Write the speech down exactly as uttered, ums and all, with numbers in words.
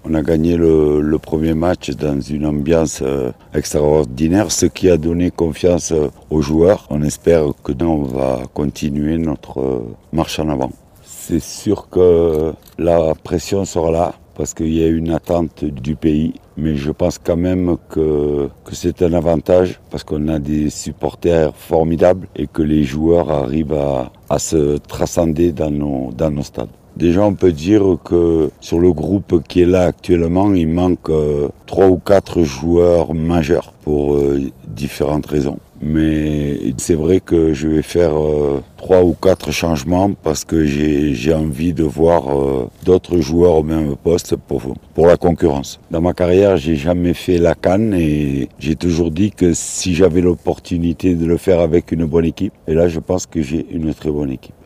On a gagné le, le premier match dans une ambiance euh, extraordinaire, ce qui a donné confiance euh, aux joueurs. On espère que nous, on va continuer notre euh, marche en avant. C'est sûr que la pression sera là parce qu'il y a une attente du pays. Mais je pense quand même que, que c'est un avantage parce qu'on a des supporters formidables et que les joueurs arrivent à, à se transcender dans nos, dans nos stades. Déjà, on peut dire que sur le groupe qui est là actuellement, il manque euh, trois ou quatre joueurs majeurs pour euh, différentes raisons. Mais c'est vrai que je vais faire euh, trois ou quatre changements parce que j'ai, j'ai envie de voir euh, d'autres joueurs au même poste pour, pour la concurrence. Dans ma carrière, j'ai jamais fait la CAN et j'ai toujours dit que si j'avais l'opportunité de le faire avec une bonne équipe, et là je pense que j'ai une très bonne équipe.